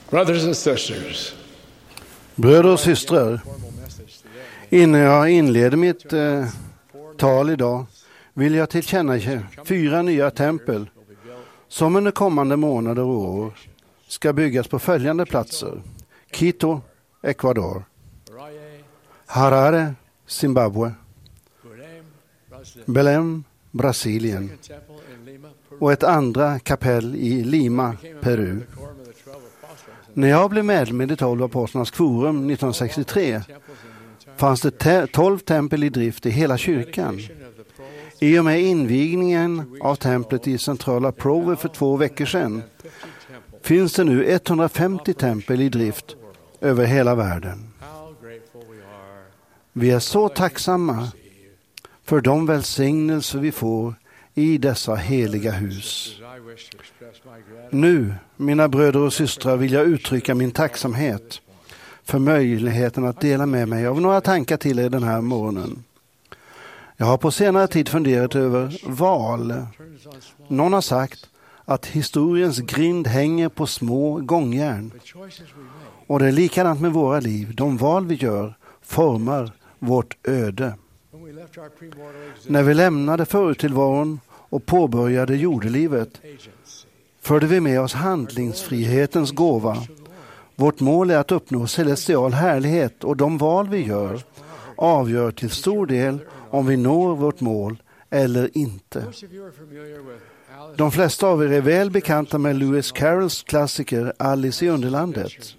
Brothers and sisters, Bröder och systrar, innan jag inleder mitt tal idag vill jag tillkännage 4 nya tempel som under kommande månader och år ska byggas på följande platser: Quito, Ecuador; Harare, Zimbabwe; Belém, Brasilien; och ett andra kapell i Lima, Peru. När jag blev medlem i de 12 apostlarnas kvorum 1963 fanns det 12 tempel i drift i hela kyrkan. I och med invigningen av templet i centrala Provo för 2 veckor sedan finns det nu 150 tempel i drift över hela världen. Vi är så tacksamma för de välsignelser vi får i dessa heliga hus. Nu, mina bröder och systrar, vill jag uttrycka min tacksamhet för möjligheten att dela med mig av några tankar till er den här morgonen. Jag har på senare tid funderat över val. Någon har sagt att historiens grind hänger på små gångjärn. Och det är likadant med våra liv. De val vi gör formar vårt öde. När vi lämnade förutillvaron och påbörjade jordelivet förde vi med oss handlingsfrihetens gåva. Vårt mål är att uppnå celestial härlighet, och de val vi gör avgör till stor del om vi når vårt mål eller inte. De flesta av er är väl bekanta med Lewis Carrolls klassiker Alice i Underlandet.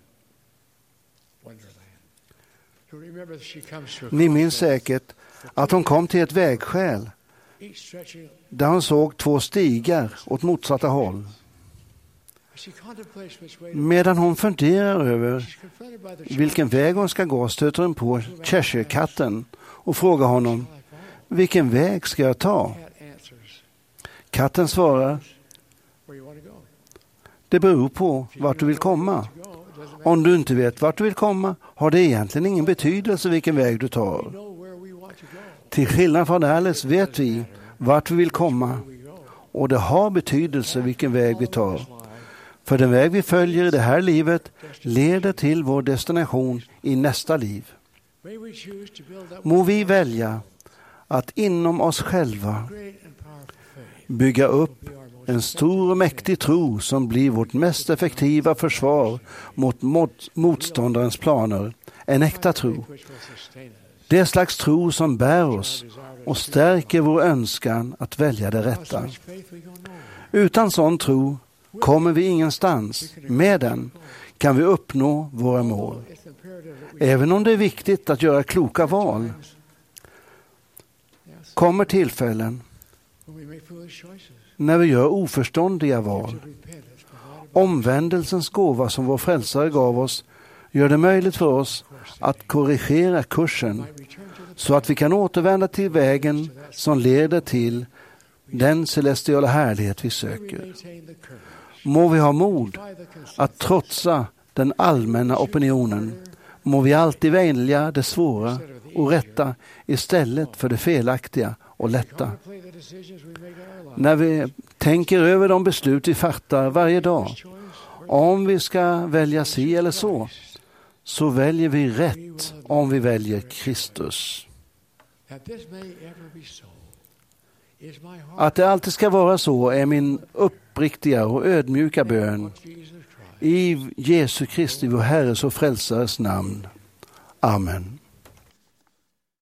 Ni minns säkert att hon kom till ett vägskäl där hon såg 2 stigar åt motsatta håll. Medan hon funderar över vilken väg hon ska gå stöter hon på Cheshire-katten och frågar honom: vilken väg ska jag ta? Katten svarar: det beror på vart du vill komma. Om du inte vet vart du vill komma har det egentligen ingen betydelse vilken väg du tar. Till skillnad från Alice vet vi vart vi vill komma, och det har betydelse vilken väg vi tar. För den väg vi följer i det här livet leder till vår destination i nästa liv. Må vi välja att inom oss själva bygga upp en stor och mäktig tro som blir vårt mest effektiva försvar mot motståndarens planer. En äkta tro. Det slags tro som bär oss och stärker vår önskan att välja det rätta. Utan sån tro kommer vi ingenstans. Med den kan vi uppnå våra mål. Även om det är viktigt att göra kloka val, kommer tillfällen när vi gör oförståndiga val. Omvändelsens gåva som vår frälsare gav oss gör det möjligt för oss att korrigera kursen så att vi kan återvända till vägen som leder till den celestiala härlighet vi söker. Må vi ha mod att trotsa den allmänna opinionen. Må vi alltid välja det svåra och rätta istället för det felaktiga och lätta. När vi tänker över de beslut vi fattar varje dag, om vi ska välja si eller så väljer vi rätt om vi väljer Kristus. Att det alltid ska vara så är min uppriktiga och ödmjuka bön i Jesu Kristi, vår Herres och Frälsares namn. Amen.